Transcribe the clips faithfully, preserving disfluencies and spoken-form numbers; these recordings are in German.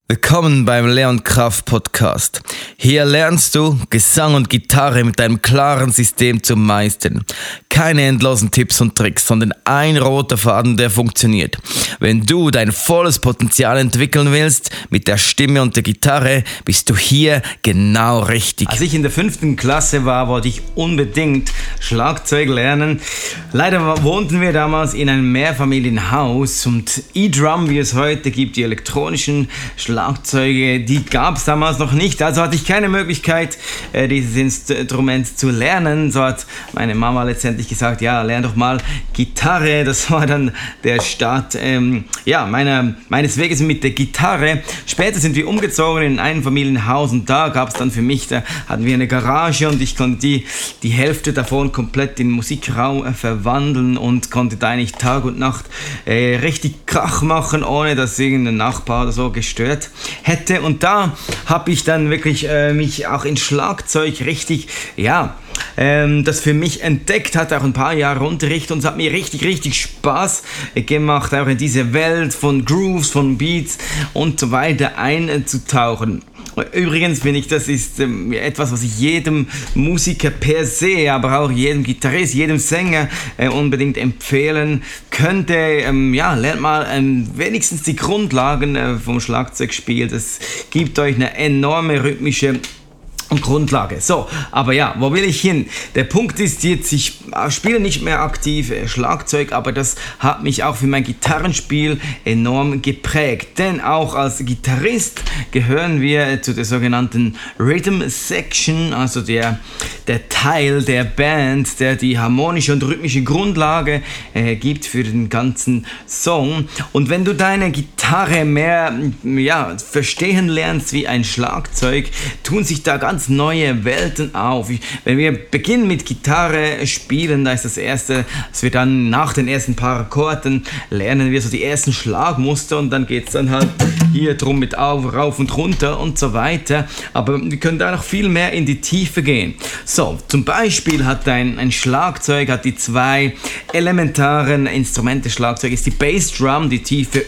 Willkommen beim Leon Kraft Podcast. Hier lernst du, Gesang und Gitarre mit einem klaren System zu meistern. Keine endlosen Tipps und Tricks, sondern ein roter Faden, der funktioniert. Wenn du dein volles Potenzial entwickeln willst, mit der Stimme und der Gitarre, bist du hier genau richtig. Als ich in der fünften Klasse war, wollte ich unbedingt Schlagzeug lernen. Leider wohnten wir damals in einem Mehrfamilienhaus und E-Drum, wie es heute gibt, die elektronischen Schlagzeuge, die gab es damals noch nicht. Also hatte ich keine Möglichkeit, dieses Instrument zu lernen. So hat meine Mama letztendlich gesagt, ja, lern doch mal Gitarre. Das war dann der Start ähm, ja, meiner, meines Weges mit der Gitarre. Später sind wir umgezogen in ein Familienhaus und da gab es dann für mich, da hatten wir eine Garage und ich konnte die, die Hälfte davon komplett in Musikraum äh, verwandeln und konnte da eigentlich Tag und Nacht äh, richtig Krach machen, ohne dass irgendein Nachbar oder so gestört hätte. Und da habe ich dann wirklich äh, mich auch in Schlagzeug richtig, ja, ähm, das für mich entdeckt, hatte auch ein paar Jahre Unterricht und es hat mir richtig, richtig Spaß gemacht, auch in diese Welt von Grooves, von Beats und so weiter einzutauchen. Übrigens finde ich, das ist ähm, etwas, was ich jedem Musiker per se, aber auch jedem Gitarrist, jedem Sänger äh, unbedingt empfehlen könnte. Ähm, ja, lernt mal ähm, wenigstens die Grundlagen äh, vom Schlagzeugspiel. Das gibt euch eine enorme rhythmische Grundlage. So, aber ja, wo will ich hin? Der Punkt ist jetzt, ich spiele nicht mehr aktiv Schlagzeug, aber das hat mich auch für mein Gitarrenspiel enorm geprägt. Denn auch als Gitarrist gehören wir zu der sogenannten Rhythm Section, also der, der Teil der Band, der die harmonische und rhythmische Grundlage äh, gibt für den ganzen Song. Und wenn du deine Gitarre mehr ja, verstehen lernst wie ein Schlagzeug, tun sich da ganz neue Welten auf. Wenn wir beginnen mit Gitarre spielen, da ist das erste, dass wir dann nach den ersten paar Akkorden lernen wir so die ersten Schlagmuster und dann geht es dann halt hier drum mit auf, rauf und runter und so weiter. Aber wir können da noch viel mehr in die Tiefe gehen. So, zum Beispiel hat ein, ein Schlagzeug hat die zwei elementaren Instrumente. Schlagzeug ist die Bassdrum, die tiefe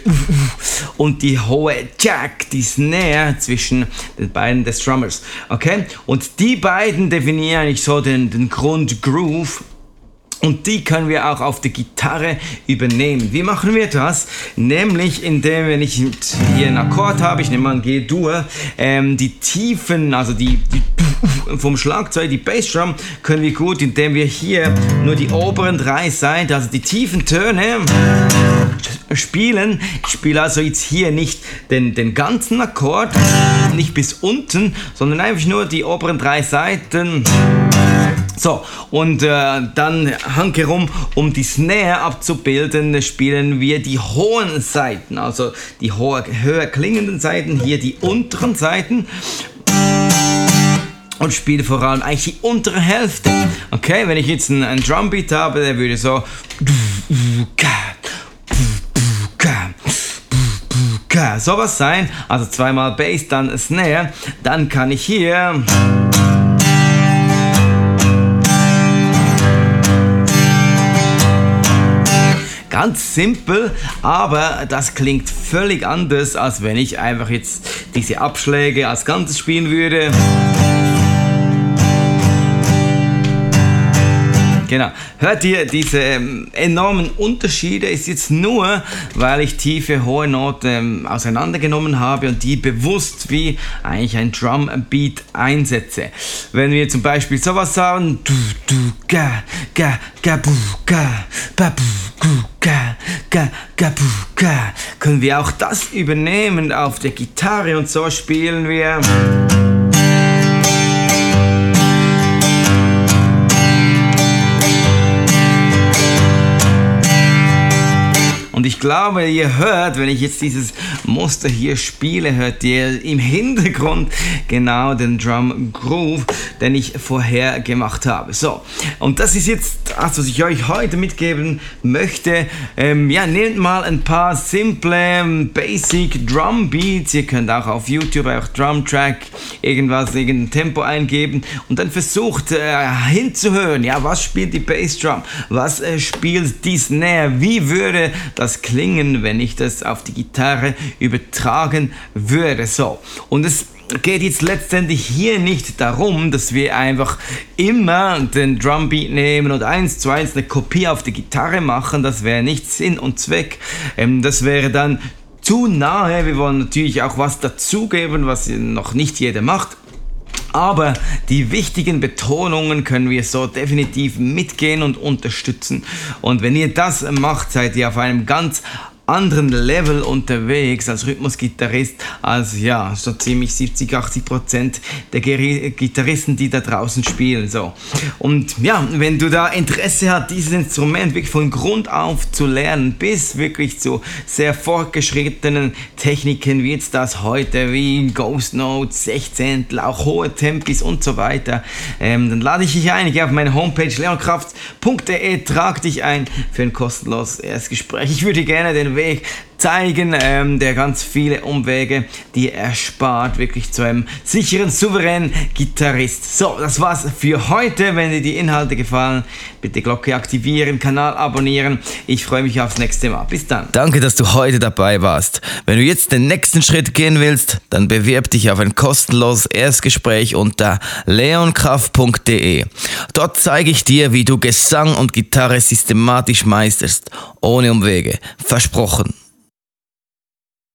und die hohe Jack, die Snare zwischen den beiden des Drummers. Okay? Und die beiden definieren eigentlich so den, den Grundgroove. Und die können wir auch auf der Gitarre übernehmen. Wie machen wir das? Nämlich indem, wenn ich hier einen Akkord habe, ich nehme mal ein G-Dur, ähm, die Tiefen, also die, die vom Schlagzeug, die Bassdrum, können wir gut, indem wir hier nur die oberen drei Seiten, also die tiefen Töne spielen. Ich spiele also jetzt hier nicht den, den ganzen Akkord, nicht bis unten, sondern einfach nur die oberen drei Seiten. So, und äh, dann hankerum, um die Snare abzubilden, spielen wir die hohen Saiten, also die hohe, höher klingenden Saiten, hier die unteren Saiten. Und spiele vor allem eigentlich die untere Hälfte. Okay, wenn ich jetzt einen, einen Drumbeat habe, der würde so sowas sein, also zweimal Bass, dann Snare, dann kann ich hier ganz simpel, aber das klingt völlig anders, als wenn ich einfach jetzt diese Abschläge als Ganzes spielen würde. Genau. Hört ihr diese ähm, enormen Unterschiede? Ist jetzt nur, weil ich tiefe, hohe Noten ähm, auseinandergenommen habe und die bewusst wie eigentlich ein Drumbeat einsetze. Wenn wir zum Beispiel sowas sagen, du, du, ga, ga, ga, bu, ga, ba, bu, gu, ga, ga, ga, bu, ga, können wir auch das übernehmen auf der Gitarre und so spielen wir. Und ich glaube, ihr hört, wenn ich jetzt dieses Muster hier spiele, hört ihr im Hintergrund genau den Drum Groove, den ich vorher gemacht habe. So, und das ist jetzt das, was ich euch heute mitgeben möchte. Ähm, ja, nehmt mal ein paar simple Basic Drum Beats. Ihr könnt auch auf YouTube auch Drum Track irgendwas, irgendein Tempo eingeben und dann versucht äh, hinzuhören. Ja, was spielt die Bassdrum? Was äh, spielt die Snare? Wie würde das das klingen, wenn ich das auf die Gitarre übertragen würde. So, und es geht jetzt letztendlich hier nicht darum, dass wir einfach immer den Drumbeat nehmen und eins zu eins eine Kopie auf die Gitarre machen. Das wäre nicht Sinn und Zweck. Ähm, das wäre dann zu nahe. Wir wollen natürlich auch was dazugeben, was noch nicht jeder macht. Aber die wichtigen Betonungen können wir so definitiv mitgehen und unterstützen. Und wenn ihr das macht, seid ihr auf einem ganz anderen Level unterwegs als Rhythmusgitarrist, als ja, so ziemlich siebzig, achtzig Prozent der Gitarristen, die da draußen spielen. So. Und ja, wenn du da Interesse hast, dieses Instrument wirklich von Grund auf zu lernen, bis wirklich zu sehr fortgeschrittenen Techniken wie jetzt das heute, wie Ghost Note, Sechzehntel, auch hohe Tempis und so weiter, ähm, dann lade ich dich ein, geh auf meine Homepage leon kraft punkt de, trag dich ein für ein kostenloses Erstgespräch. Ich würde gerne den Weg zeigen, ähm, der ganz viele Umwege, die erspart, wirklich zu einem sicheren, souveränen Gitarrist. So, das war's für heute. Wenn dir die Inhalte gefallen, bitte Glocke aktivieren, Kanal abonnieren. Ich freue mich aufs nächste Mal. Bis dann. Danke, dass du heute dabei warst. Wenn du jetzt den nächsten Schritt gehen willst, dann bewirb dich auf ein kostenloses Erstgespräch unter leon kraft punkt de. Dort zeige ich dir, wie du Gesang und Gitarre systematisch meisterst, ohne Umwege. Versprochen.